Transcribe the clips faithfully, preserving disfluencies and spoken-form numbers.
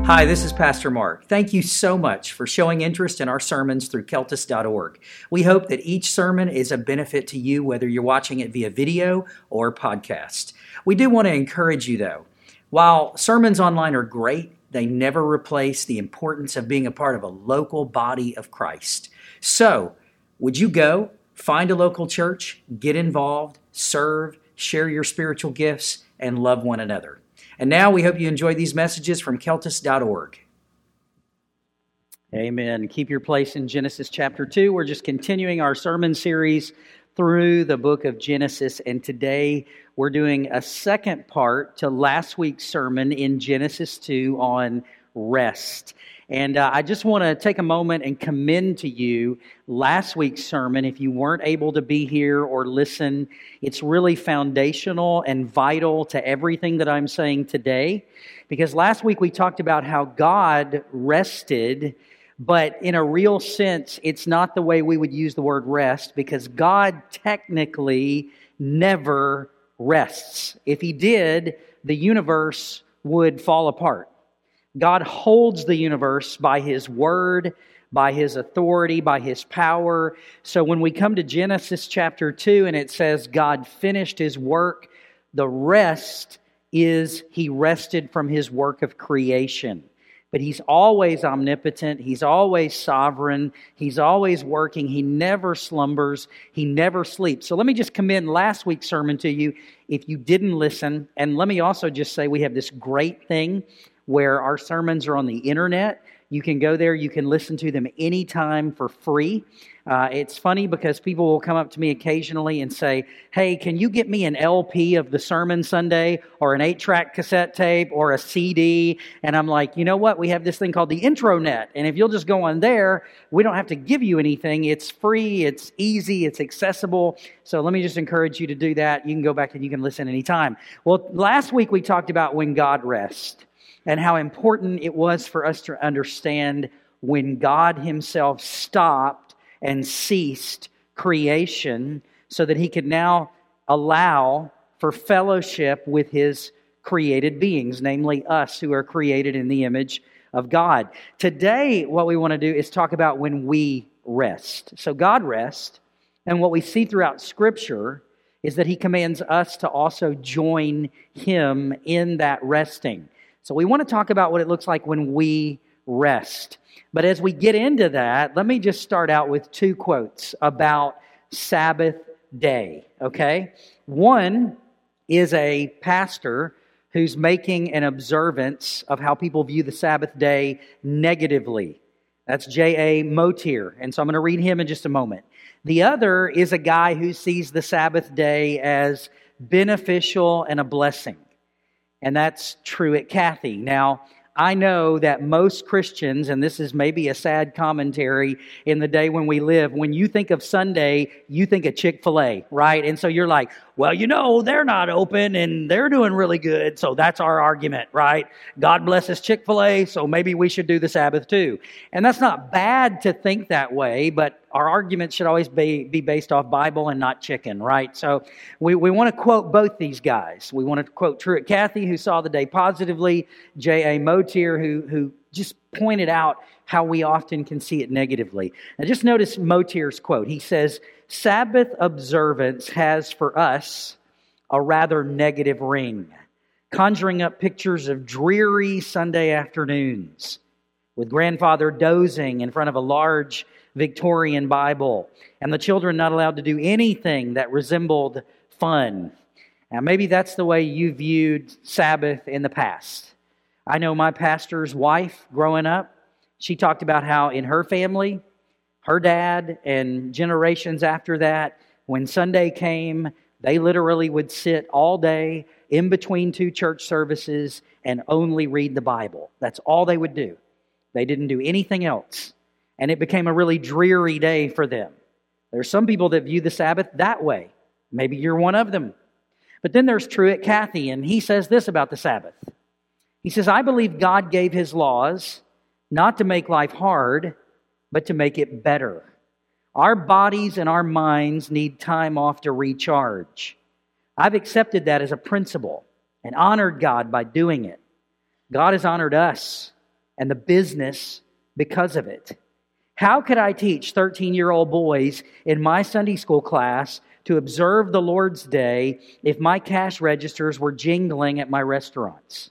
Hi, this is Pastor Mark. Thank you so much for showing interest in our sermons through Keltis dot org. We hope that each sermon is a benefit to you, whether you're watching it via video or podcast. We do want to encourage you, though. While sermons online are great, they never replace the importance of being a part of a local body of Christ. So, would you go, find a local church, get involved, serve, share your spiritual gifts, and love one another? And now we hope you enjoy these messages from Keltis dot org. Amen. Keep your place in Genesis chapter two. We're just continuing our sermon series through the book of Genesis. And today we're doing a second part to last week's sermon in Genesis two on rest. And uh, I just want to take a moment and commend to you last week's sermon. If you weren't able to be here or listen, it's really foundational and vital to everything that I'm saying today. Because last week we talked about how God rested, but in a real sense, it's not the way we would use the word rest, because God technically never rests. If He did, the universe would fall apart. God holds the universe by His word, by His authority, by His power. So when we come to Genesis chapter two and it says God finished His work, the rest is He rested from His work of creation. But He's always omnipotent. He's always sovereign. He's always working. He never slumbers. He never sleeps. So let me just commend last week's sermon to you if you didn't listen. And let me also just say we have this great thing where our sermons are on the internet. You can go there, you can listen to them anytime for free. Uh, it's funny because people will come up to me occasionally and say, hey, can you get me an L P of the sermon Sunday, or an eight-track cassette tape, or a C D? And I'm like, you know what? We have this thing called the intranet. And if you'll just go on there, we don't have to give you anything. It's free, it's easy, it's accessible. So let me just encourage you to do that. You can go back and you can listen anytime. Well, last week we talked about when God rests, and how important it was for us to understand when God Himself stopped and ceased creation so that He could now allow for fellowship with His created beings, namely us who are created in the image of God. Today, what we want to do is talk about when we rest. So God rests, and what we see throughout Scripture is that He commands us to also join Him in that resting. So we want to talk about what it looks like when we rest. But as we get into that, let me just start out with two quotes about Sabbath day, okay? One is a pastor who's making an observance of how people view the Sabbath day negatively. That's J A Motier, and so I'm going to read him in just a moment. The other is a guy who sees the Sabbath day as beneficial and a blessing. And that's Truett Cathy. Now, I know that most Christians, and this is maybe a sad commentary in the day when we live, when you think of Sunday, you think of Chick-fil-A, right? And so you're like, well, you know, they're not open and they're doing really good, so that's our argument, right? God blesses Chick-fil-A, so maybe we should do the Sabbath too. And that's not bad to think that way, but our argument should always be, be based off Bible and not chicken, right? So we, we want to quote both these guys. We want to quote Truett Cathy, who saw the day positively, J A Motier, who, who just pointed out how we often can see it negatively. Now just notice Motier's quote. He says, Sabbath observance has for us a rather negative ring, conjuring up pictures of dreary Sunday afternoons with grandfather dozing in front of a large Victorian Bible, and the children not allowed to do anything that resembled fun. Now, maybe that's the way you viewed Sabbath in the past. I know my pastor's wife growing up, she talked about how in her family, her dad and generations after that, when Sunday came, they literally would sit all day in between two church services and only read the Bible. That's all they would do. They didn't do anything else. And it became a really dreary day for them. There's some people that view the Sabbath that way. Maybe you're one of them. But then there's Truett Cathy, and he says this about the Sabbath. He says, I believe God gave His laws not to make life hard, but to make it better. Our bodies and our minds need time off to recharge. I've accepted that as a principle and honored God by doing it. God has honored us and the business because of it. How could I teach thirteen-year-old boys in my Sunday school class to observe the Lord's Day if my cash registers were jingling at my restaurants?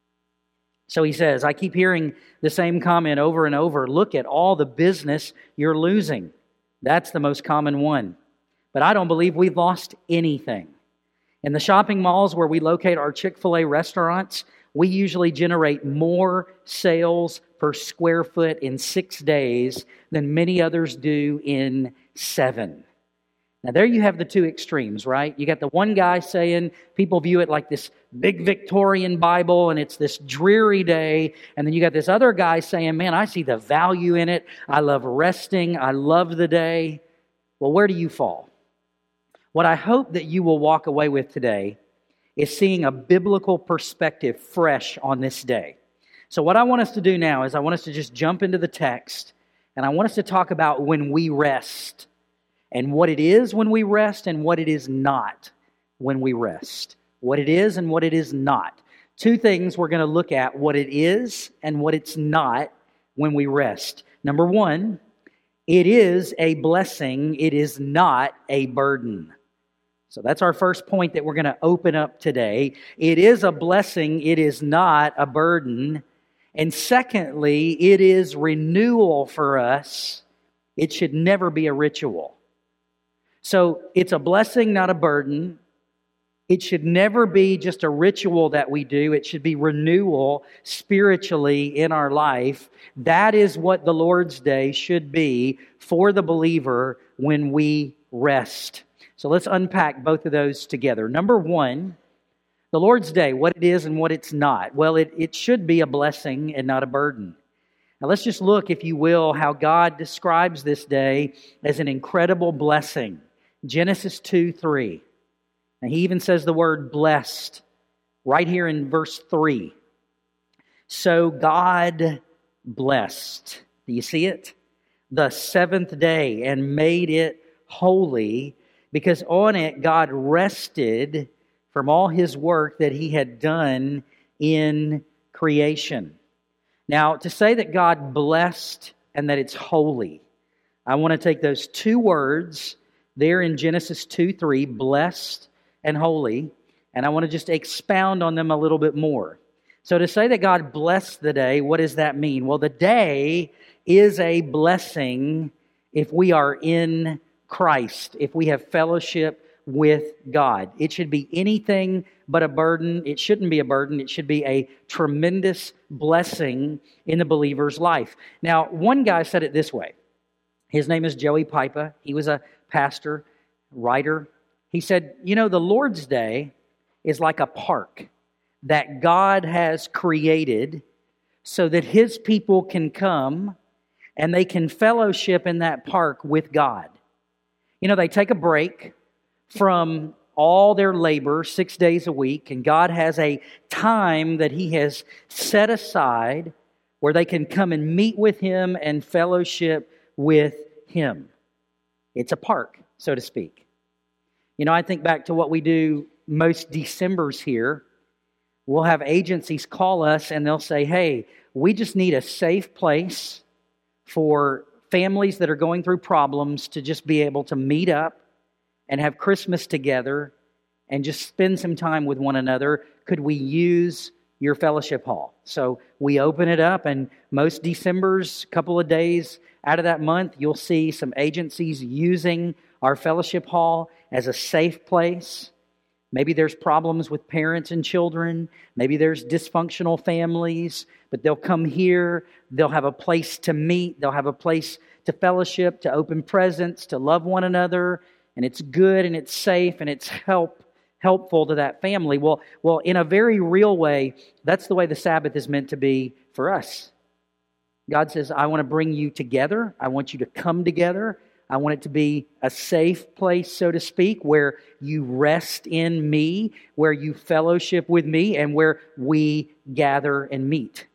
So he says, I keep hearing the same comment over and over. Look at all the business you're losing. That's the most common one. But I don't believe we've lost anything. In the shopping malls where we locate our Chick-fil-A restaurants, we usually generate more sales per square foot in six days than many others do in seven. Now there you have the two extremes, right? You got the one guy saying people view it like this big Victorian Bible and it's this dreary day. And then you got this other guy saying, man, I see the value in it. I love resting. I love the day. Well, where do you fall? What I hope that you will walk away with today is seeing a biblical perspective fresh on this day. So what I want us to do now is I want us to just jump into the text, and I want us to talk about when we rest, and what it is when we rest, and what it is not when we rest. What it is and what it is not. Two things we're going to look at, what it is and what it's not when we rest. Number one, it is a blessing, it is not a burden. So that's our first point that we're going to open up today. It is a blessing, it is not a burden. And secondly, it is renewal for us. It should never be a ritual. So it's a blessing, not a burden. It should never be just a ritual that we do. It should be renewal spiritually in our life. That is what the Lord's Day should be for the believer when we rest. So let's unpack both of those together. Number one, the Lord's Day, what it is and what it's not. Well, it, it should be a blessing and not a burden. Now let's just look, if you will, how God describes this day as an incredible blessing. Genesis two three. And he even says the word blessed right here in verse three. So God blessed. Do you see it? The seventh day and made it holy, because on it God rested from all His work that He had done in creation. Now, to say that God blessed and that it's holy, I want to take those two words there in Genesis two three, blessed and holy, and I want to just expound on them a little bit more. So to say that God blessed the day, what does that mean? Well, the day is a blessing if we are in Christ, if we have fellowship with God. It should be anything but a burden. It shouldn't be a burden. It should be a tremendous blessing in the believer's life. Now, one guy said it this way. His name is Joey Pipa. He was a pastor, writer. He said, you know, the Lord's Day is like a park that God has created so that His people can come and they can fellowship in that park with God. You know, they take a break from all their labor six days a week, and God has a time that He has set aside where they can come and meet with Him and fellowship with Him. It's a park, so to speak. You know, I think back to what we do most Decembers here. We'll have agencies call us and they'll say, hey, we just need a safe place for families that are going through problems to just be able to meet up and have Christmas together and just spend some time with one another. Could we use your fellowship hall? So we open it up, and most Decembers, a couple of days out of that month, you'll see some agencies using our fellowship hall as a safe place. Maybe there's problems with parents and children. Maybe there's dysfunctional families, but they'll come here. They'll have a place to meet. They'll have a place to fellowship, to open presents, to love one another. And it's good and it's safe and it's help helpful to that family. Well, well, in a very real way, that's the way the Sabbath is meant to be for us. God says, I want to bring you together. I want you to come together. I want it to be a safe place, so to speak, where you rest in me, where you fellowship with me, and where we gather and meet.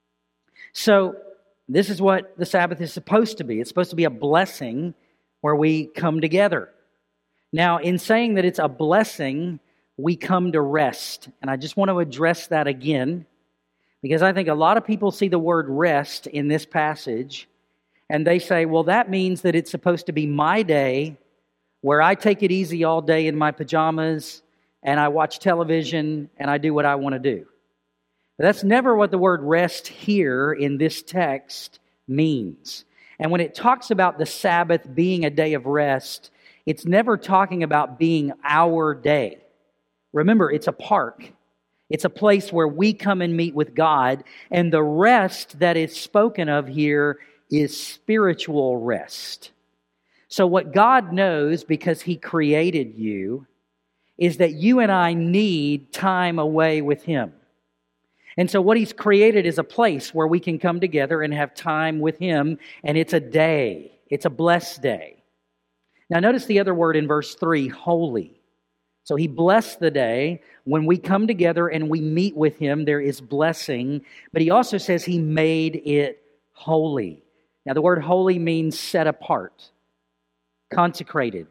So this is what the Sabbath is supposed to be. It's supposed to be a blessing where we come together. Now, in saying that it's a blessing, we come to rest. And I just want to address that again, Because I think a lot of people see the word rest in this passage, and they say, well, that means that it's supposed to be my day where I take it easy all day in my pajamas, and I watch television, and I do what I want to do. But that's never what the word rest here in this text means. And when it talks about the Sabbath being a day of rest, it's never talking about being our day. Remember, it's a park. It's a place where we come and meet with God, and the rest that is spoken of here is spiritual rest. So what God knows, because He created you, is that you and I need time away with Him. And so what He's created is a place where we can come together and have time with Him, and it's a day. It's a blessed day. Now notice the other word in verse three, holy. So He blessed the day. When we come together and we meet with Him, there is blessing. But He also says He made it holy. Now the word holy means set apart, consecrated.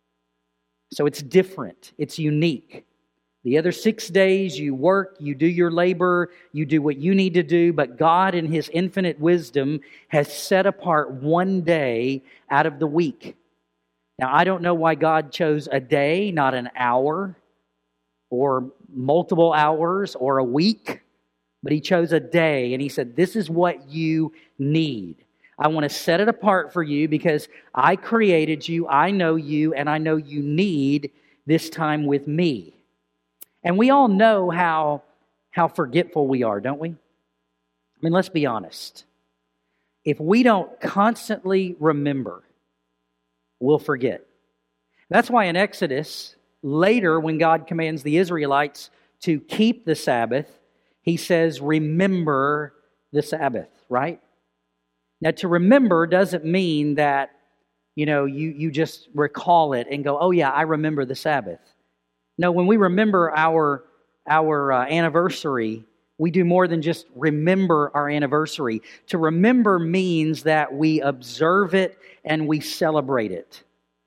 So it's different. It's unique. The other six days you work, you do your labor, you do what you need to do, but God in His infinite wisdom has set apart one day out of the week. Now, I don't know why God chose a day, not an hour, or multiple hours, or a week, but He chose a day, and He said, this is what you need. I want to set it apart for you because I created you, I know you, and I know you need this time with me. And we all know how, how forgetful we are, don't we? I mean, let's be honest. If we don't constantly remember, we'll forget. That's why in Exodus, later when God commands the Israelites to keep the Sabbath, He says, remember the Sabbath, right? Now, to remember doesn't mean that, you know, you, you just recall it and go, oh yeah, I remember the Sabbath. No, when we remember our, our uh, anniversary, we do more than just remember our anniversary. To remember means that we observe it and we celebrate it.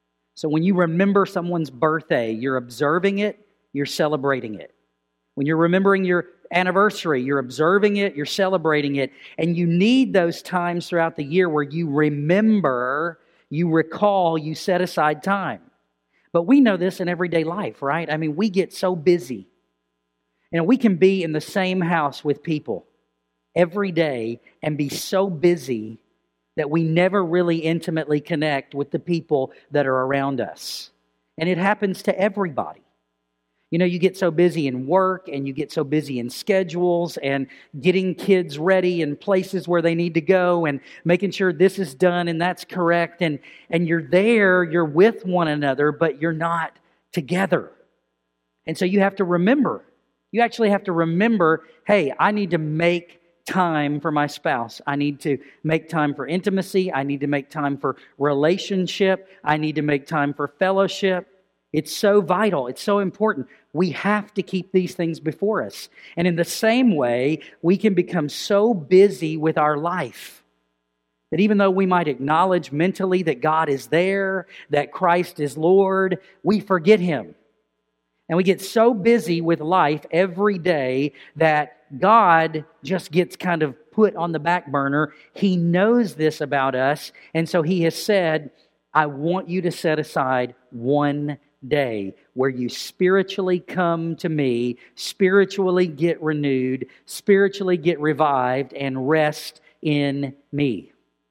So when you remember someone's birthday, you're observing it, you're celebrating it. When you're remembering your anniversary, you're observing it, you're celebrating it, and you need those times throughout the year where you remember, you recall, you set aside time. But we know this in everyday life, right? I mean, we get so busy. You know, we can be in the same house with people every day and be so busy that we never really intimately connect with the people that are around us. And it happens to everybody. You know, you get so busy in work and you get so busy in schedules and getting kids ready in places where they need to go and making sure this is done and that's correct. And, and you're there, you're with one another, but you're not together. And so you have to remember. You actually have to remember, hey, I need to make time for my spouse. I need to make time for intimacy. I need to make time for relationship. I need to make time for fellowship. It's so vital. It's so important. We have to keep these things before us. And in the same way, we can become so busy with our life that even though we might acknowledge mentally that God is there, that Christ is Lord, we forget Him. And we get so busy with life every day that God just gets kind of put on the back burner. He knows this about us, and so He has said, I want you to set aside one day where you spiritually come to me, spiritually get renewed, spiritually get revived, and rest in me.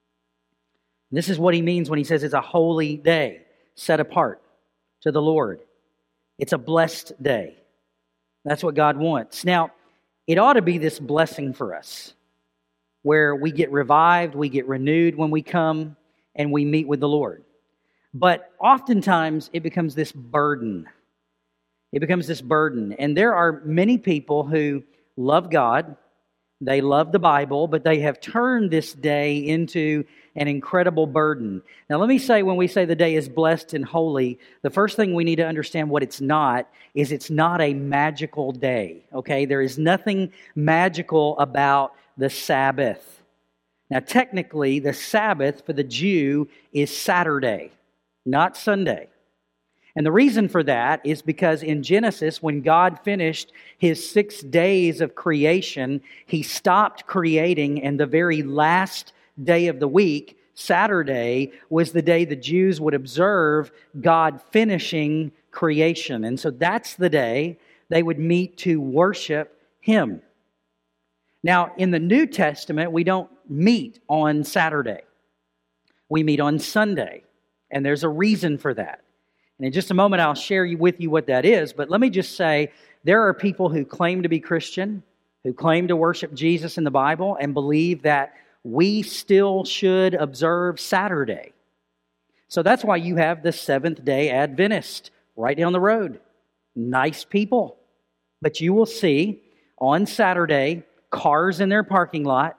This is what He means when He says it's a holy day, set apart to the Lord. It's a blessed day. That's what God wants. Now, it ought to be this blessing for us, where we get revived, we get renewed when we come, and we meet with the Lord. But oftentimes, it becomes this burden. It becomes this burden. And there are many people who love God, they love the Bible, but they have turned this day into an incredible burden. Now, let me say, when we say the day is blessed and holy, the first thing we need to understand what it's not is it's not a magical day, okay? There is nothing magical about the Sabbath. Now, technically, the Sabbath for the Jew is Saturday, not Sunday. And the reason for that is because in Genesis, when God finished His six days of creation, He stopped creating, and the very last day of the week, Saturday, was the day the Jews would observe God finishing creation. And so that's the day they would meet to worship Him. Now, in the New Testament, we don't meet on Saturday. We meet on Sunday, and there's a reason for that. And in just a moment, I'll share with you what that is. But let me just say, there are people who claim to be Christian, who claim to worship Jesus in the Bible, and believe that we still should observe Saturday. So that's why you have the Seventh-day Adventist right down the road. Nice people. But you will see on Saturday, cars in their parking lot.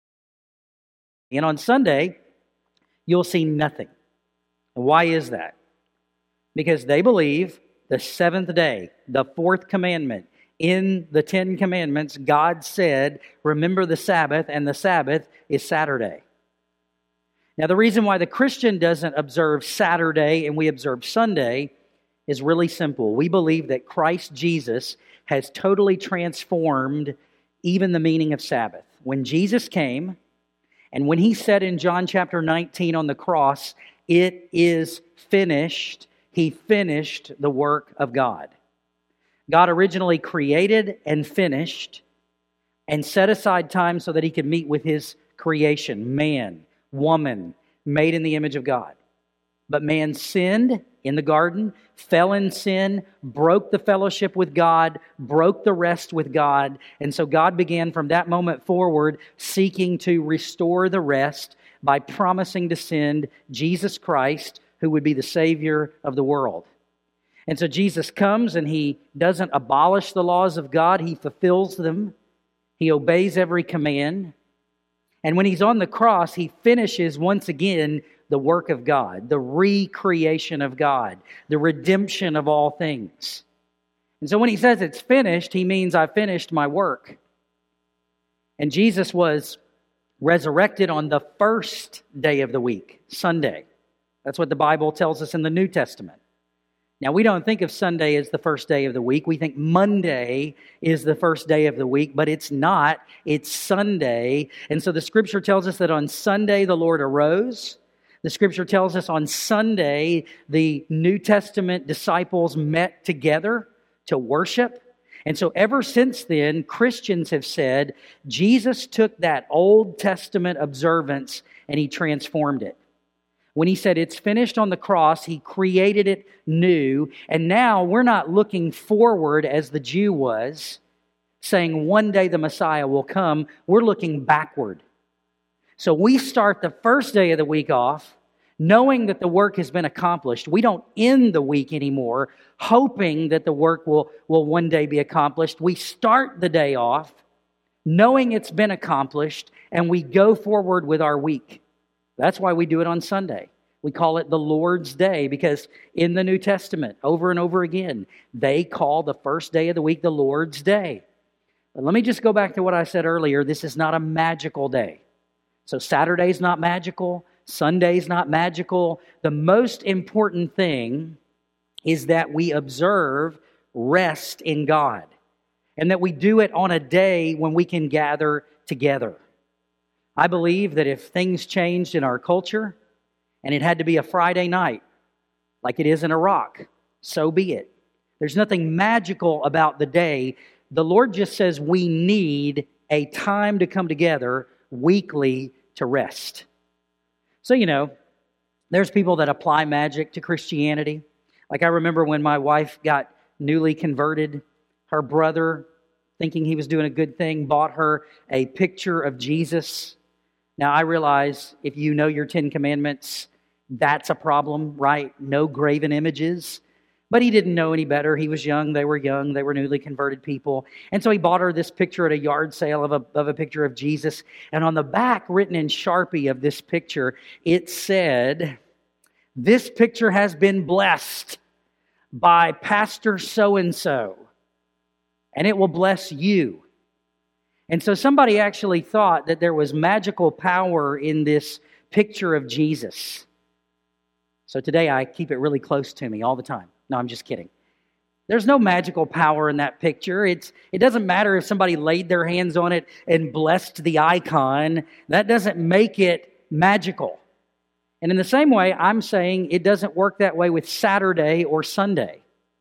And on Sunday, you'll see nothing. And why is that? Because they believe the seventh day, the fourth commandment, in the Ten Commandments, God said, remember the Sabbath, and the Sabbath is Saturday. Now, the reason why the Christian doesn't observe Saturday and we observe Sunday is really simple. We believe that Christ Jesus has totally transformed even the meaning of Sabbath. When Jesus came, and when He said in John chapter nineteen on the cross, it is finished, He finished the work of God. God originally created and finished and set aside time so that He could meet with His creation, man, woman, made in the image of God. But man sinned in the garden, fell in sin, broke the fellowship with God, broke the rest with God. And so God began from that moment forward seeking to restore the rest by promising to send Jesus Christ, who would be the Savior of the world. And so Jesus comes and He doesn't abolish the laws of God. He fulfills them. He obeys every command. And when He's on the cross, He finishes once again the work of God, the recreation of God, the redemption of all things. And so when He says it's finished, He means I finished my work. And Jesus was resurrected on the first day of the week, Sunday. That's what the Bible tells us in the New Testament. Now, we don't think of Sunday as the first day of the week. We think Monday is the first day of the week, but it's not. It's Sunday. And so the Scripture tells us that on Sunday the Lord arose. The Scripture tells us on Sunday the New Testament disciples met together to worship. And so ever since then, Christians have said Jesus took that Old Testament observance and He transformed it. When He said it's finished on the cross, He created it new. And now we're not looking forward as the Jew was, saying one day the Messiah will come. We're looking backward. So we start the first day of the week off knowing that the work has been accomplished. We don't end the week anymore hoping that the work will, will one day be accomplished. We start the day off knowing it's been accomplished, and we go forward with our week. That's why we do it on Sunday. We call it the Lord's Day because in the New Testament, over and over again, they call the first day of the week the Lord's Day. But let me just go back to what I said earlier. This is not a magical day. So Saturday's not magical. Sunday's not magical. The most important thing is that we observe rest in God and that we do it on a day when we can gather together. I believe that if things changed in our culture and it had to be a Friday night, like it is in Iraq, so be it. There's nothing magical about the day. The Lord just says we need a time to come together weekly to rest. So, you know, there's people that apply magic to Christianity. Like I remember when my wife got newly converted, her brother, thinking he was doing a good thing, bought her a picture of Jesus. Now, I realize if you know your Ten Commandments, that's a problem, right? No graven images. But he didn't know any better. He was young. They were young. They were newly converted people. And so he bought her this picture at a yard sale of a, of a picture of Jesus. And on the back, written in Sharpie of this picture, it said, "This picture has been blessed by Pastor so-and-so, and it will bless you." And so somebody actually thought that there was magical power in this picture of Jesus. So today I keep it really close to me all the time. No, I'm just kidding. There's no magical power in that picture. It's, it doesn't matter if somebody laid their hands on it and blessed the icon. That doesn't make it magical. And in the same way, I'm saying it doesn't work that way with Saturday or Sunday.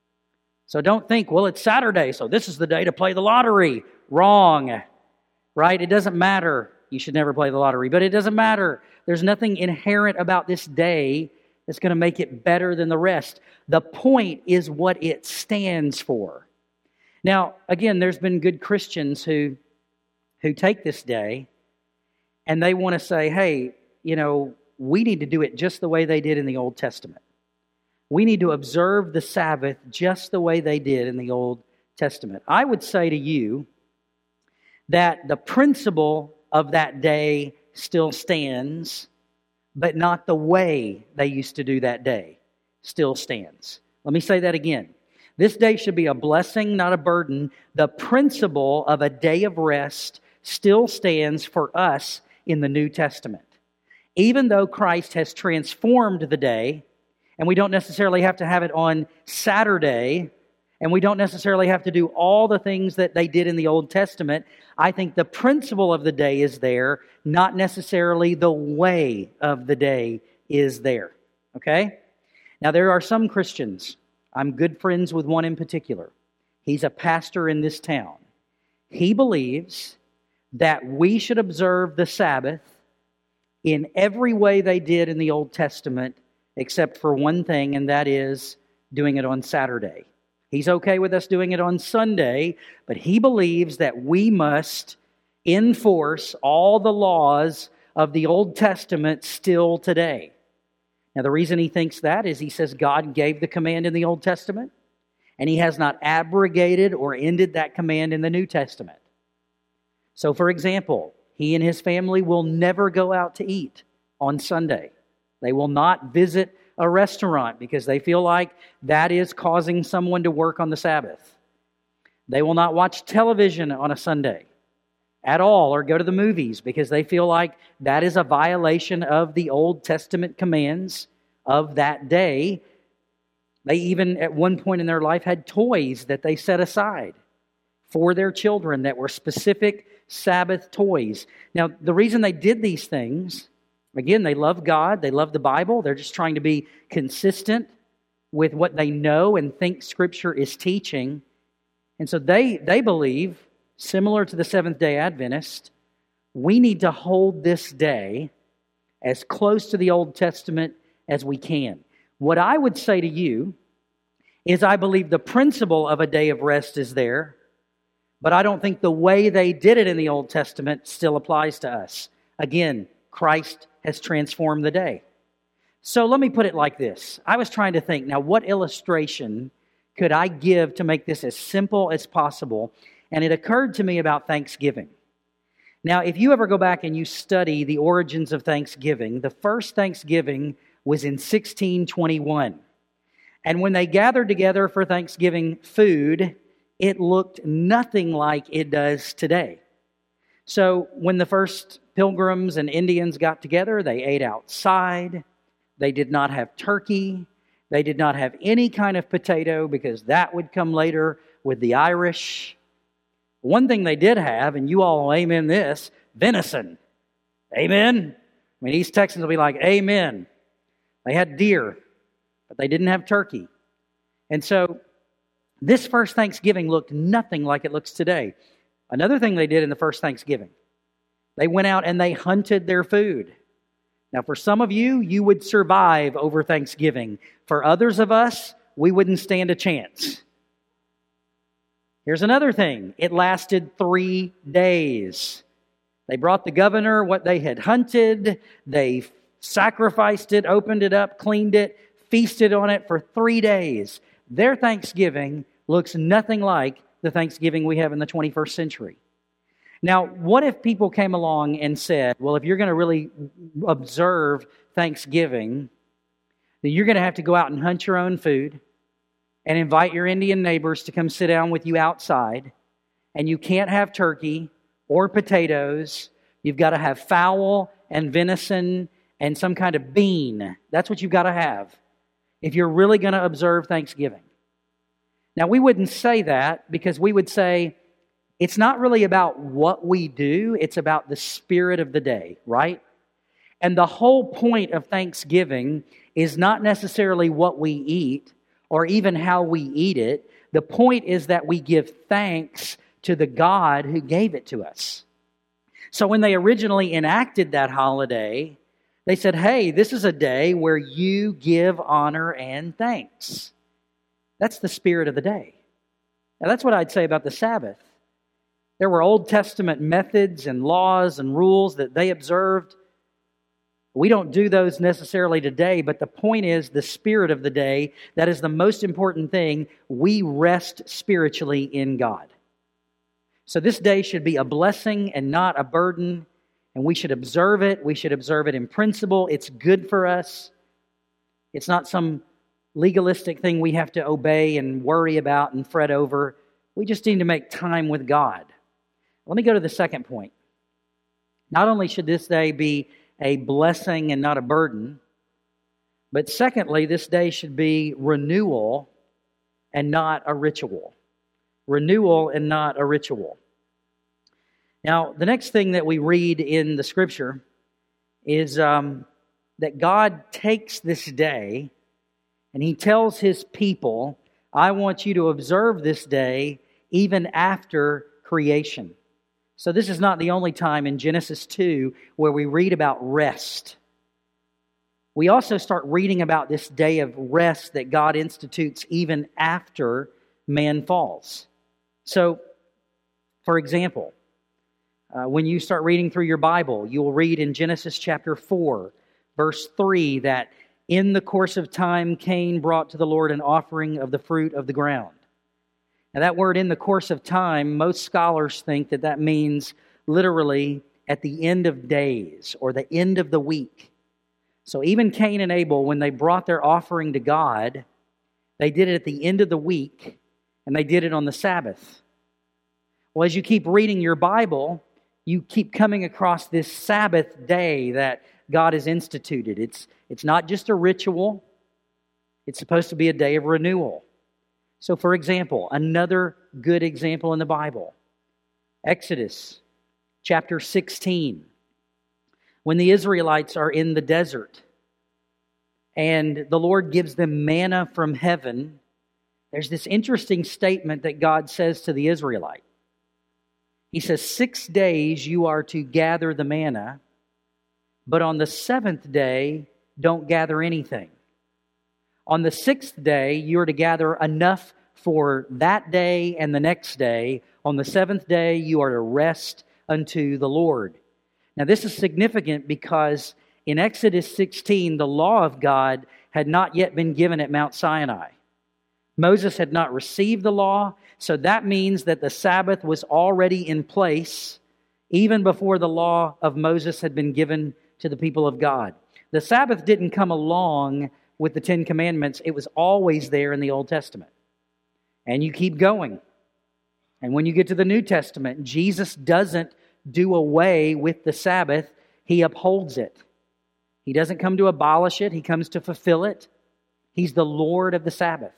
So don't think, well, it's Saturday, so this is the day to play the lottery. Wrong, right? It doesn't matter. You should never play the lottery, but it doesn't matter. There's nothing inherent about this day that's going to make it better than the rest. The point is what it stands for. Now, again, there's been good Christians who, who take this day and they want to say, hey, you know, we need to do it just the way they did in the Old Testament. We need to observe the Sabbath just the way they did in the Old Testament. I would say to you that the principle of that day still stands, but not the way they used to do that day still stands. Let me say that again. This day should be a blessing, not a burden. The principle of a day of rest still stands for us in the New Testament. Even though Christ has transformed the day, and we don't necessarily have to have it on Saturday, and we don't necessarily have to do all the things that they did in the Old Testament, I think the principle of the day is there, not necessarily the way of the day is there. Okay? Now, there are some Christians. I'm good friends with one in particular. He's a pastor in this town. He believes that we should observe the Sabbath in every way they did in the Old Testament, except for one thing, and that is doing it on Saturday. He's okay with us doing it on Sunday, but he believes that we must enforce all the laws of the Old Testament still today. Now, the reason he thinks that is he says God gave the command in the Old Testament, and he has not abrogated or ended that command in the New Testament. So, for example, he and his family will never go out to eat on Sunday. They will not visit a restaurant because they feel like that is causing someone to work on the Sabbath. They will not watch television on a Sunday at all or go to the movies because they feel like that is a violation of the Old Testament commands of that day. They even at one point in their life had toys that they set aside for their children that were specific Sabbath toys. Now, the reason they did these things, again, they love God, they love the Bible, they're just trying to be consistent with what they know and think Scripture is teaching. And so they, they believe, similar to the Seventh-day Adventist, we need to hold this day as close to the Old Testament as we can. What I would say to you is I believe the principle of a day of rest is there, but I don't think the way they did it in the Old Testament still applies to us. Again, Christ has transformed the day. So let me put it like this. I was trying to think, now what illustration could I give to make this as simple as possible? And it occurred to me about Thanksgiving. Now, if you ever go back and you study the origins of Thanksgiving, the first Thanksgiving was in sixteen twenty-one. And when they gathered together for Thanksgiving food, it looked nothing like it does today. So when the first Pilgrims and Indians got together, they ate outside. They did not have turkey. They did not have any kind of potato because that would come later with the Irish. One thing they did have, and you all amen this, venison. Amen? I mean, East Texans will be like, amen. They had deer, but they didn't have turkey. And so this first Thanksgiving looked nothing like it looks today. Another thing they did in the first Thanksgiving, they went out and they hunted their food. Now, for some of you, you would survive over Thanksgiving. For others of us, we wouldn't stand a chance. Here's another thing. It lasted three days. They brought the governor what they had hunted. They sacrificed it, opened it up, cleaned it, feasted on it for three days. Their Thanksgiving looks nothing like the Thanksgiving we have in the twenty-first century. Now, what if people came along and said, well, if you're going to really observe Thanksgiving, then you're going to have to go out and hunt your own food and invite your Indian neighbors to come sit down with you outside, and you can't have turkey or potatoes. You've got to have fowl and venison and some kind of bean. That's what you've got to have. if you're really going to observe Thanksgiving. Now, we wouldn't say that because we would say it's not really about what we do, it's about the spirit of the day, right? And the whole point of Thanksgiving is not necessarily what we eat or even how we eat it. The point is that we give thanks to the God who gave it to us. So when they originally enacted that holiday, they said, hey, this is a day where you give honor and thanks. That's the spirit of the day. Now that's what I'd say about the Sabbath. There were Old Testament methods and laws and rules that they observed. We don't do those necessarily today, but the point is the spirit of the day. That is the most important thing. We rest spiritually in God. So this day should be a blessing and not a burden, and we should observe it. We should observe it in principle. It's good for us. It's not some legalistic thing we have to obey and worry about and fret over. We just need to make time with God. Let me go to the second point. Not only should this day be a blessing and not a burden, but secondly, this day should be renewal and not a ritual. Renewal and not a ritual. Now, the next thing that we read in the Scripture is um, that God takes this day and He tells His people, I want you to observe this day even after creation. So this is not the only time in Genesis two where we read about rest. We also start reading about this day of rest that God institutes even after man falls. So, for example, uh, when you start reading through your Bible, you will read in Genesis chapter four, verse three, that in the course of time, Cain brought to the Lord an offering of the fruit of the ground. Now that word in the course of time, most scholars think that that means literally at the end of days or the end of the week. So even Cain and Abel, when they brought their offering to God, they did it at the end of the week and they did it on the Sabbath. Well, as you keep reading your Bible, you keep coming across this Sabbath day that God has instituted. It's, it's not just a ritual. It's supposed to be a day of renewal. So, for example, another good example in the Bible, Exodus chapter sixteen. When the Israelites are in the desert and the Lord gives them manna from heaven, there's this interesting statement that God says to the Israelite. He says, six days you are to gather the manna, but on the seventh day, don't gather anything. On the sixth day, you are to gather enough for that day and the next day. On the seventh day, you are to rest unto the Lord. Now, this is significant because in Exodus sixteen, the law of God had not yet been given at Mount Sinai. Moses had not received the law, so that means that the Sabbath was already in place even before the law of Moses had been given to the people of God. The Sabbath didn't come along with the Ten Commandments. It was always there in the Old Testament. And you keep going. And when you get to the New Testament, Jesus doesn't do away with the Sabbath. He upholds it. He doesn't come to abolish it. He comes to fulfill it. He's the Lord of the Sabbath.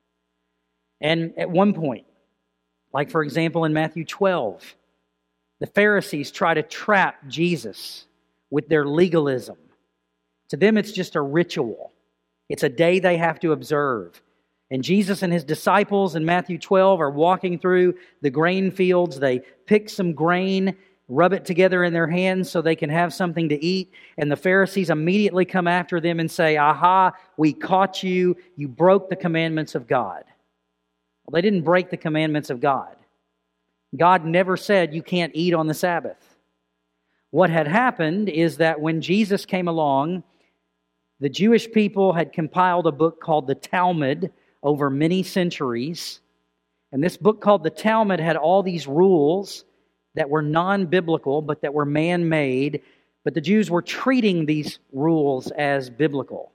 And at one point, like for example in Matthew twelve, the Pharisees try to trap Jesus with their legalism. To them, it's just a ritual. It's a day they have to observe. And Jesus and His disciples in Matthew twelve are walking through the grain fields. They pick some grain, rub it together in their hands so they can have something to eat. And the Pharisees immediately come after them and say, aha, we caught you. You broke the commandments of God. Well, they didn't break the commandments of God. God never said you can't eat on the Sabbath. What had happened is that when Jesus came along, the Jewish people had compiled a book called the Talmud over many centuries. And this book called the Talmud had all these rules that were non-biblical, but that were man-made. But the Jews were treating these rules as biblical.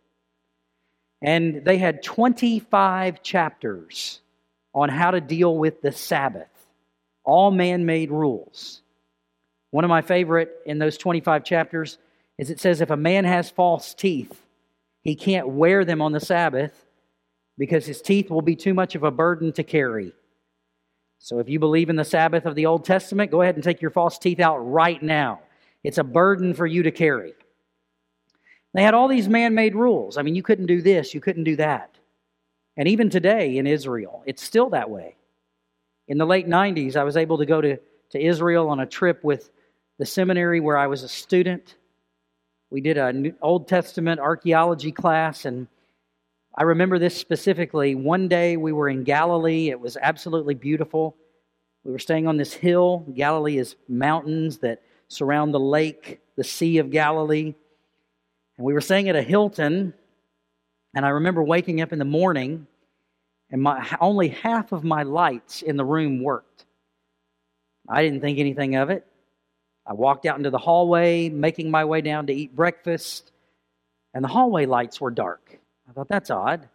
And they had twenty-five chapters on how to deal with the Sabbath. All man-made rules. One of my favorite in those twenty-five chapters is it says if a man has false teeth, He can't wear them on the Sabbath because his teeth will be too much of a burden to carry. So if you believe in the Sabbath of the Old Testament, go ahead and take your false teeth out right now. It's a burden for you to carry. They had all these man-made rules. I mean, you couldn't do this, you couldn't do that. And even today in Israel, it's still that way. In the late nineties, I was able to go to, to Israel on a trip with the seminary where I was a student. We did an Old Testament archaeology class, and I remember this specifically. One day we were in Galilee. It was absolutely beautiful. We were staying on this hill. Galilee is mountains that surround the lake, the Sea of Galilee. And we were staying at a Hilton, and I remember waking up in the morning, and my, only half of my lights in the room worked. I didn't think anything of it. I walked out into the hallway, making my way down to eat breakfast, and the hallway lights were dark. I thought, that's odd.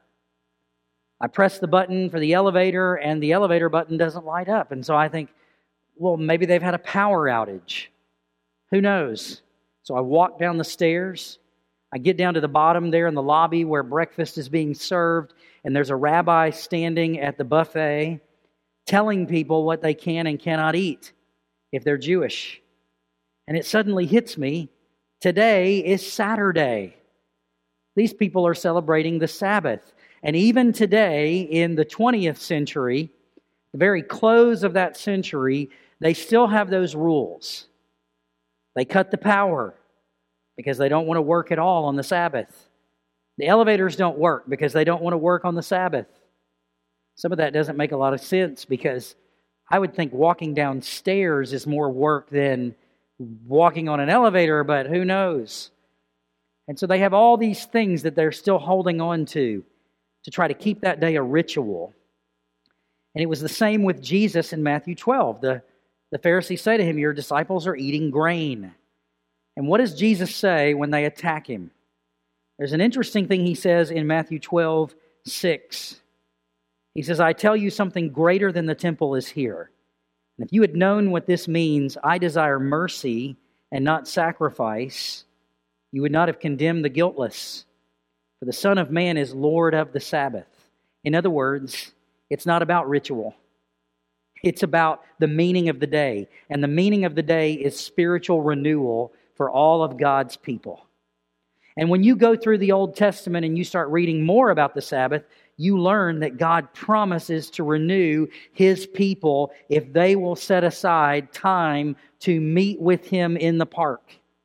I pressed the button for the elevator, and the elevator button doesn't light up. And so I think, well, maybe they've had a power outage. Who knows? So I walk down the stairs. I get down to the bottom there in the lobby where breakfast is being served, and there's a rabbi standing at the buffet telling people what they can and cannot eat if they're Jewish. And it suddenly hits me, today is Saturday. These people are celebrating the Sabbath. And even today, in the twentieth century, the very close of that century, they still have those rules. They cut the power because they don't want to work at all on the Sabbath. The elevators don't work because they don't want to work on the Sabbath. Some of that doesn't make a lot of sense because I would think walking downstairs is more work than walking on an elevator, but who knows? And so they have all these things that they're still holding on to to try to keep that day a ritual. And it was the same with Jesus in Matthew twelve. The, the Pharisees say to him, your disciples are eating grain. And what does Jesus say when they attack him? There's an interesting thing he says in Matthew twelve six. He says, I tell you something greater than the temple is here. And if you had known what this means, I desire mercy and not sacrifice, you would not have condemned the guiltless. For the Son of Man is Lord of the Sabbath. In other words, it's not about ritual. It's about the meaning of the day. And the meaning of the day is spiritual renewal for all of God's people. And when you go through the Old Testament and you start reading more about the Sabbath, you learn that God promises to renew His people if they will set aside time to meet with Him in the park.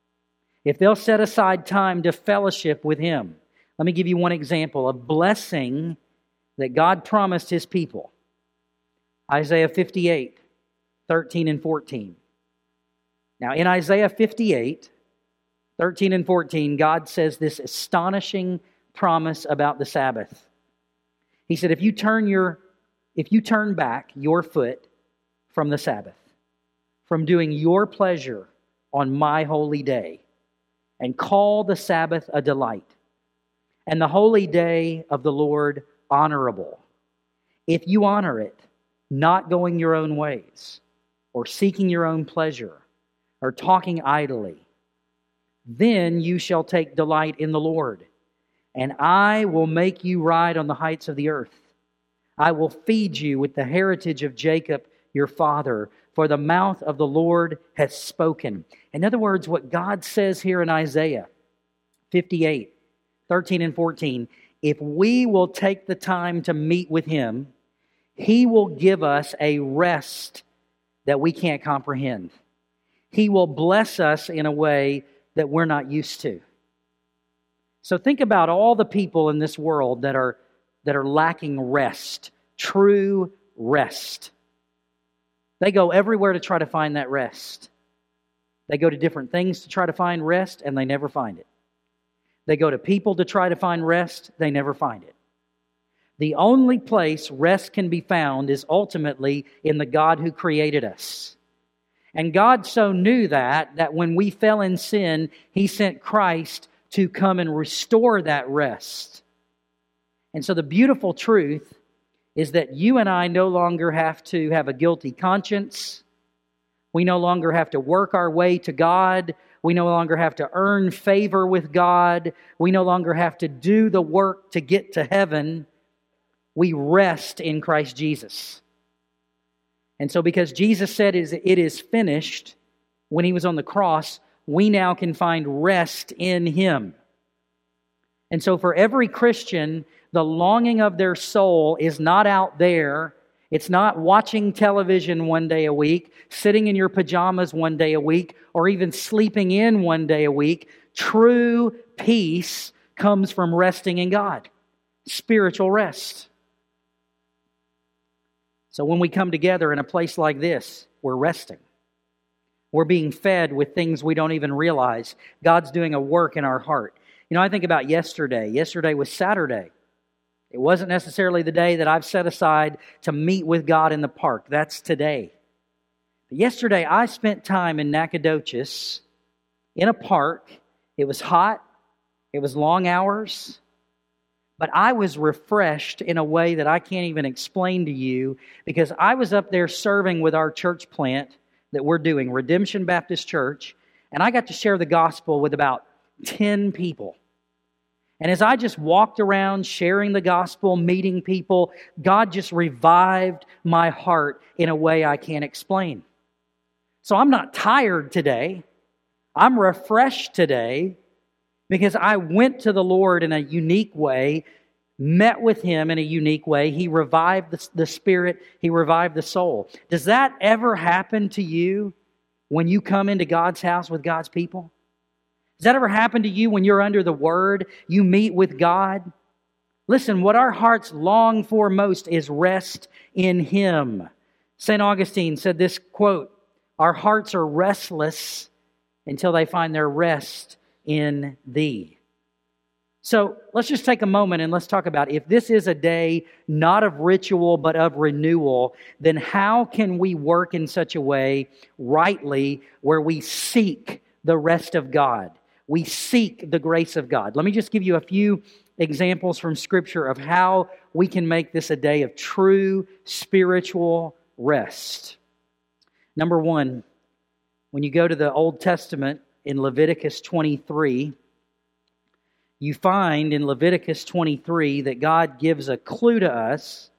If they'll set aside time to fellowship with Him. Let me give you one example of blessing that God promised His people. Isaiah fifty-eight, thirteen and fourteen. Now in Isaiah fifty-eight, thirteen and fourteen, God says this astonishing promise about the Sabbath. He said, if you turn your, if you turn back your foot from the Sabbath, from doing your pleasure on my holy day, and call the Sabbath a delight, and the holy day of the Lord honorable, if you honor it, not going your own ways, or seeking your own pleasure, or talking idly, then you shall take delight in the Lord. And I will make you ride on the heights of the earth. I will feed you with the heritage of Jacob your father, for the mouth of the Lord has spoken. In other words, what God says here in Isaiah fifty-eight, thirteen and fourteen, if we will take the time to meet with Him, He will give us a rest that we can't comprehend. He will bless us in a way that we're not used to. So think about all the people in this world that are, that are lacking rest, true rest. They go everywhere to try to find that rest. They go to different things to try to find rest, and they never find it. They go to people to try to find rest, they never find it. The only place rest can be found is ultimately in the God who created us. And God so knew that, that when we fell in sin, He sent Christ to come and restore that rest. And so the beautiful truth is that you and I no longer have to have a guilty conscience. We no longer have to work our way to God We no longer have to earn favor with God. We no longer have to do the work to get to heaven. We rest in Christ Jesus. And so because Jesus said it is finished when He was on the cross, we now can find rest in Him. And so for every Christian, the longing of their soul is not out there. It's not watching television one day a week, sitting in your pajamas one day a week, or even sleeping in one day a week. True peace comes from resting in God. Spiritual rest. So when we come together in a place like this, we're resting. We're being fed with things we don't even realize. God's doing a work in our heart. You know, I think about yesterday. Yesterday was Saturday. It wasn't necessarily the day that I've set aside to meet with God in the park. That's today. But yesterday, I spent time in Nacogdoches in a park. It was hot. It was long hours. But I was refreshed in a way that I can't even explain to you, because I was up there serving with our church plant that we're doing, Redemption Baptist Church, and I got to share the gospel with about ten people. And as I just walked around sharing the gospel, meeting people, God just revived my heart in a way I can't explain. So I'm not tired today. I'm refreshed today because I went to the Lord in a unique way, met with Him in a unique way. He revived the, the spirit. He revived the soul. Does that ever happen to you when you come into God's house with God's people? Does that ever happen to you when you're under the Word, you meet with God? Listen, what our hearts long for most is rest in Him. Saint Augustine said this quote, "Our hearts are restless until they find their rest in Thee." So let's just take a moment and let's talk about, if this is a day not of ritual but of renewal, then how can we work in such a way rightly where we seek the rest of God? We seek the grace of God. Let me just give you a few examples from Scripture of how we can make this a day of true spiritual rest. Number one, when you go to the Old Testament in Leviticus twenty-three, you find in Leviticus twenty-three that God gives a clue to us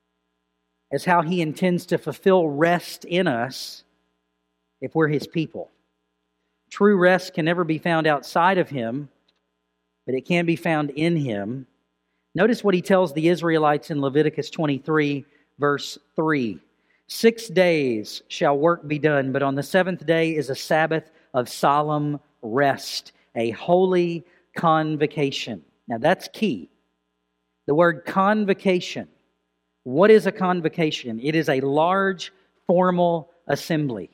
as how He intends to fulfill rest in us if we're His people. True rest can never be found outside of Him, but it can be found in Him. Notice what He tells the Israelites in Leviticus twenty-three, verse three. Six days shall work be done, but on the seventh day is a Sabbath of solemn rest, a holy convocation. Now that's key. The word convocation. What is a convocation? It is a large formal assembly.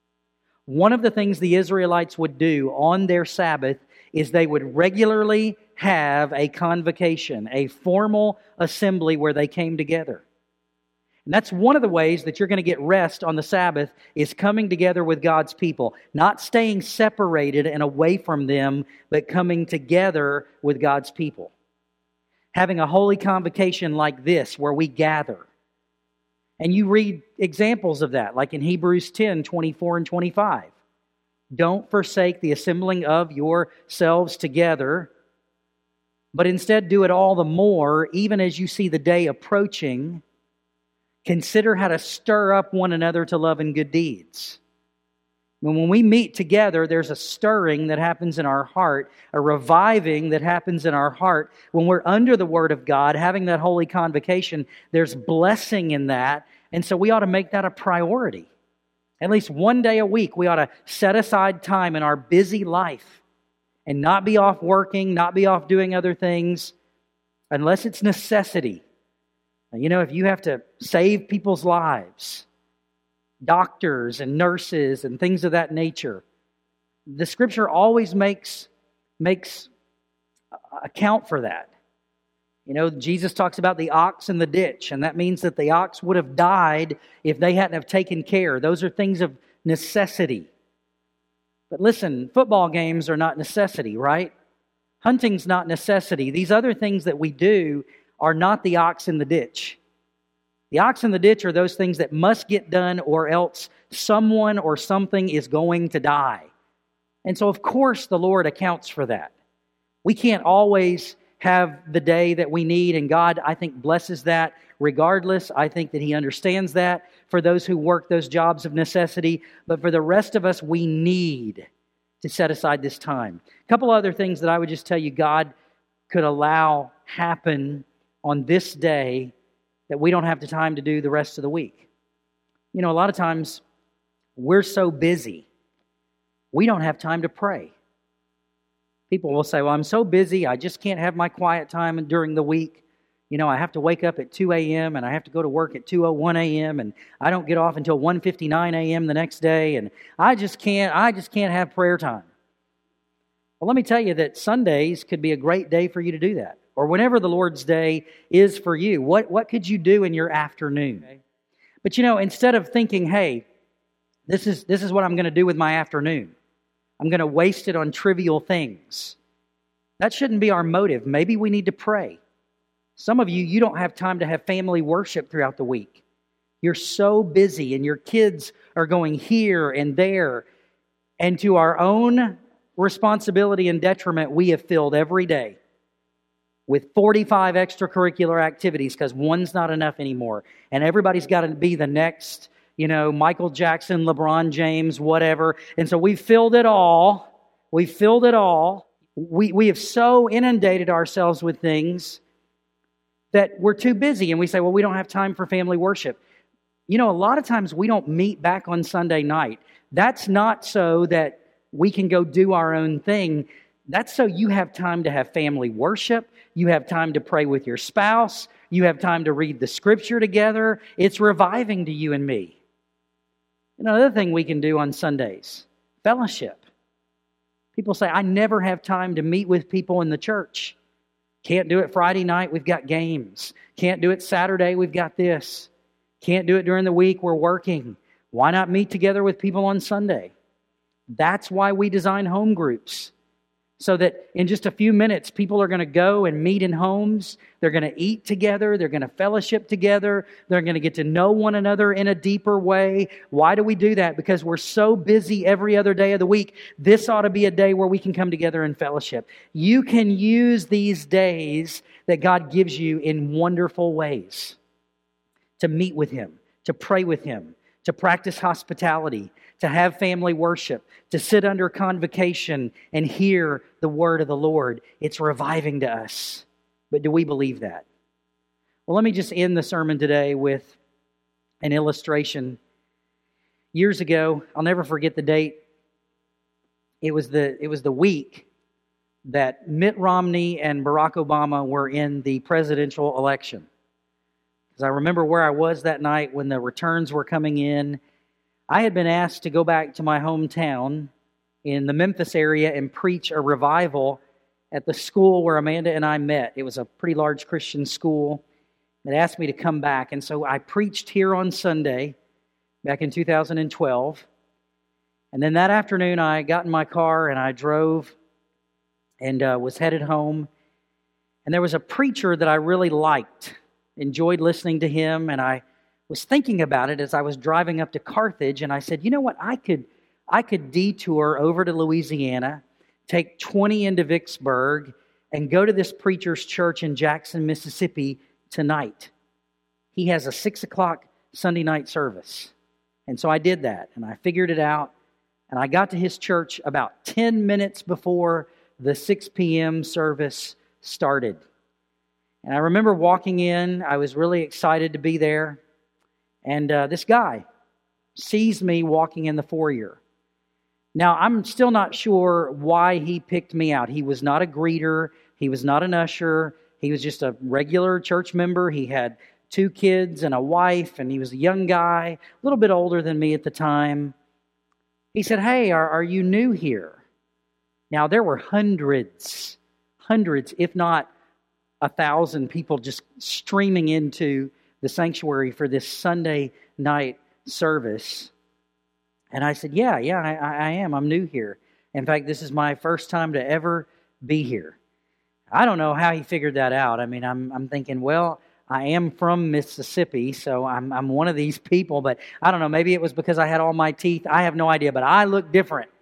One of the things the Israelites would do on their Sabbath is they would regularly have a convocation, a formal assembly where they came together. And that's one of the ways that you're going to get rest on the Sabbath, is coming together with God's people. Not staying separated and away from them, but coming together with God's people. Having a holy convocation like this where we gather. And you read examples of that, like in Hebrews ten, twenty-four and twenty-five. Don't forsake the assembling of yourselves together, but instead do it all the more, even as you see the day approaching. Consider how to stir up one another to love and good deeds. When we meet together, there's a stirring that happens in our heart, a reviving that happens in our heart. When we're under the Word of God, having that holy convocation, there's blessing in that. And so we ought to make that a priority. At least one day a week, we ought to set aside time in our busy life and not be off working, not be off doing other things, unless it's necessity. You know, if you have to save people's lives, doctors and nurses and things of that nature, the Scripture always makes, makes account for that. You know, Jesus talks about the ox in the ditch, and that means that the ox would have died if they hadn't have taken care. Those are things of necessity. But listen, football games are not necessity, right? Hunting's not necessity. These other things that we do are not the ox in the ditch. The ox in the ditch are those things that must get done, or else someone or something is going to die. And so, of course, the Lord accounts for that. We can't always have the day that we need, and God, I think, blesses that regardless. I think that He understands that for those who work those jobs of necessity. But for the rest of us, we need to set aside this time. A couple other things that I would just tell you God could allow happen on this day that we don't have the time to do the rest of the week. You know, a lot of times we're so busy, we don't have time to pray. People will say, well, I'm so busy, I just can't have my quiet time during the week. You know, I have to wake up at two a.m. and I have to go to work at two oh one a.m. and I don't get off until one fifty-nine a.m. the next day, and I just can't, I just can't have prayer time. Well, let me tell you that Sundays could be a great day for you to do that. Or whenever the Lord's day is for you. What, what could you do in your afternoon? Okay. But you know, instead of thinking, hey, this is, this is what I'm going to do with my afternoon, I'm going to waste it on trivial things. That shouldn't be our motive. Maybe we need to pray. Some of you, you don't have time to have family worship throughout the week. You're so busy and your kids are going here and there. And to our own responsibility and detriment, we have filled every day with forty-five extracurricular activities because one's not enough anymore. And everybody's got to be the next, you know, Michael Jackson, LeBron James, whatever. And so we've filled it all. We've filled it all. We, we have so inundated ourselves with things that we're too busy. And we say, well, we don't have time for family worship. You know, a lot of times we don't meet back on Sunday night. That's not so that we can go do our own thing. That's so you have time to have family worship. You have time to pray with your spouse. You have time to read the Scripture together. It's reviving to you and me. Another thing we can do on Sundays, fellowship. People say, I never have time to meet with people in the church. Can't do it Friday night, we've got games. Can't do it Saturday, we've got this. Can't do it during the week, we're working. Why not meet together with people on Sunday? That's why we design home groups. So that in just a few minutes, people are going to go and meet in homes. They're going to eat together. They're going to fellowship together. They're going to get to know one another in a deeper way. Why do we do that? Because we're so busy every other day of the week. This ought to be a day where we can come together and fellowship. You can use these days that God gives you in wonderful ways to meet with Him, to pray with Him, to practice hospitality, to have family worship, to sit under convocation and hear the word of the Lord. It's reviving to us. But do we believe that? Well, let me just end the sermon today with an illustration. Years ago, I'll never forget the date. It was the, it was the week that Mitt Romney and Barack Obama were in the presidential election. Because I remember where I was that night when the returns were coming in. I had been asked to go back to my hometown in the Memphis area and preach a revival at the school where Amanda and I met. It was a pretty large Christian school. They asked me to come back, and so I preached here on Sunday back in two thousand twelve. And then that afternoon, I got in my car and I drove and uh, was headed home. And there was a preacher that I really liked, enjoyed listening to him, and I was thinking about it as I was driving up to Carthage, and I said, you know what, I could I could detour over to Louisiana, take twenty into Vicksburg, and go to this preacher's church in Jackson, Mississippi tonight. He has a six o'clock Sunday night service. And so I did that, and I figured it out, and I got to his church about ten minutes before the six p.m. service started. And I remember walking in, I was really excited to be there. And uh, this guy sees me walking in the foyer. Now, I'm still not sure why he picked me out. He was not a greeter. He was not an usher. He was just a regular church member. He had two kids and a wife, and he was a young guy, a little bit older than me at the time. He said, hey, are, are you new here? Now, there were hundreds, hundreds, if not a thousand people just streaming into the sanctuary for this Sunday night service. And I said, yeah, yeah, I, I am. I'm new here. In fact, this is my first time to ever be here. I don't know how he figured that out. I mean, I'm I'm thinking, well, I am from Mississippi, so I'm I'm one of these people, but I don't know, maybe it was because I had all my teeth. I have no idea, but I look different.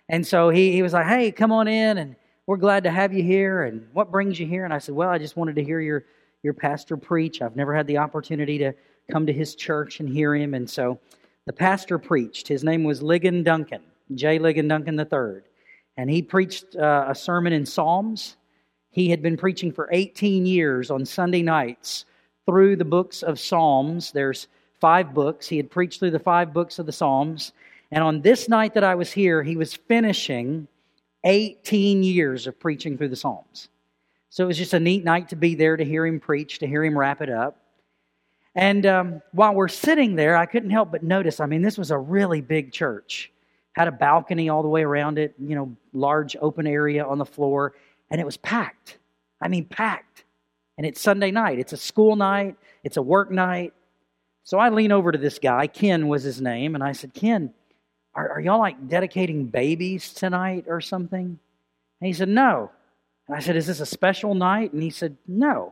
And so he, he was like, hey, come on in, and we're glad to have you here. And what brings you here? And I said, well, I just wanted to hear your, your pastor preach. I've never had the opportunity to come to his church and hear him. And so the pastor preached. His name was Ligon Duncan, J. Ligon Duncan the third. And he preached uh, a sermon in Psalms. He had been preaching for eighteen years on Sunday nights through the books of Psalms. There's five books. He had preached through the five books of the Psalms. And on this night that I was here, he was finishing eighteen years of preaching through the Psalms. So it was just a neat night to be there to hear him preach, to hear him wrap it up. And um, while we're sitting there, I couldn't help but notice, I mean, this was a really big church. Had a balcony all the way around it, you know, large open area on the floor, and it was packed. I mean, packed. And it's Sunday night. It's a school night. It's a work night. So I lean over to this guy, Ken was his name, and I said, Ken, are, are y'all like dedicating babies tonight or something? And he said, no. And I said, is this a special night? And he said, no.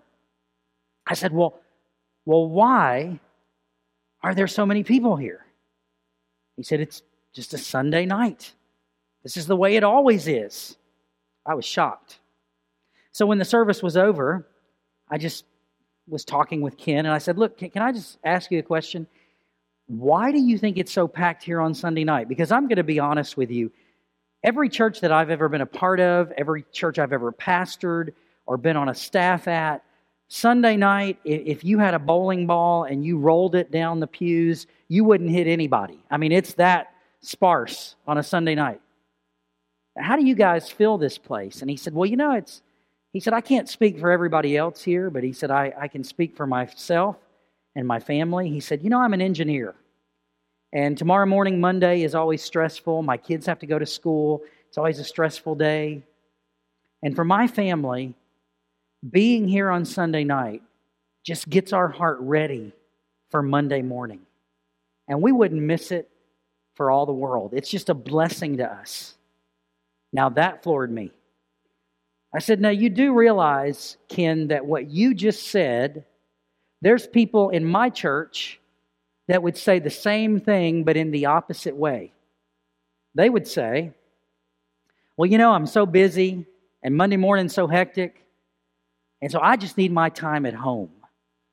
I said, well, well, why are there so many people here? He said, it's just a Sunday night. This is the way it always is. I was shocked. So when the service was over, I just was talking with Ken, and I said, look, can, can I just ask you a question? Why do you think it's so packed here on Sunday night? Because I'm going to be honest with you. Every church that I've ever been a part of, every church I've ever pastored or been on a staff at, Sunday night, if you had a bowling ball and you rolled it down the pews, you wouldn't hit anybody. I mean, it's that sparse on a Sunday night. How do you guys fill this place? And he said, well, you know, it's, he said, I can't speak for everybody else here, but he said, I, I can speak for myself and my family. He said, you know, I'm an engineer. And tomorrow morning, Monday, is always stressful. My kids have to go to school. It's always a stressful day. And for my family, being here on Sunday night just gets our heart ready for Monday morning. And we wouldn't miss it for all the world. It's just a blessing to us. Now that floored me. I said, now you do realize, Ken, that what you just said, there's people in my church that would say the same thing, but in the opposite way. They would say, well, you know, I'm so busy, and Monday morning's so hectic, and so I just need my time at home. I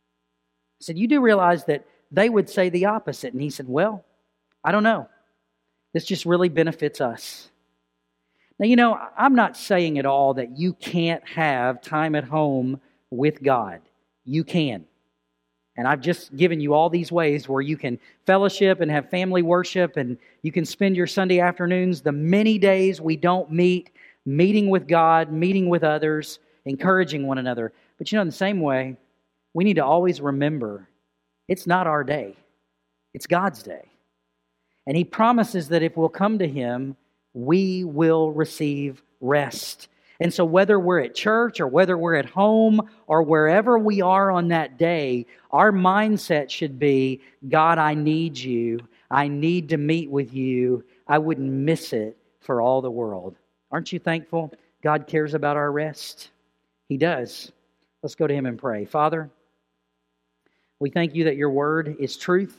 said, you do realize that they would say the opposite. And he said, well, I don't know. This just really benefits us. Now, you know, I'm not saying at all that you can't have time at home with God. You can. And I've just given you all these ways where you can fellowship and have family worship, and you can spend your Sunday afternoons, the many days we don't meet, meeting with God, meeting with others, encouraging one another. But you know, in the same way, we need to always remember it's not our day. It's God's day. And He promises that if we'll come to Him, we will receive rest. And so whether we're at church or whether we're at home or wherever we are on that day, our mindset should be, God, I need you. I need to meet with you. I wouldn't miss it for all the world. Aren't you thankful God cares about our rest? He does. Let's go to Him and pray. Father, we thank you that your word is truth,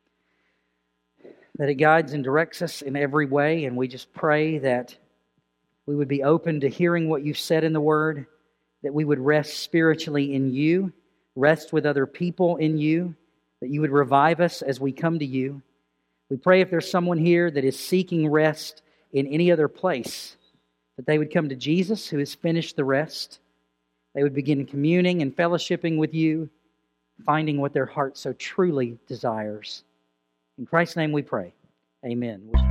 that it guides and directs us in every way, and we just pray that we would be open to hearing what you've said in the Word, that we would rest spiritually in you, rest with other people in you, that you would revive us as we come to you. We pray if there's someone here that is seeking rest in any other place, that they would come to Jesus, who has finished the rest. They would begin communing and fellowshipping with you, finding what their heart so truly desires. In Christ's name we pray. Amen.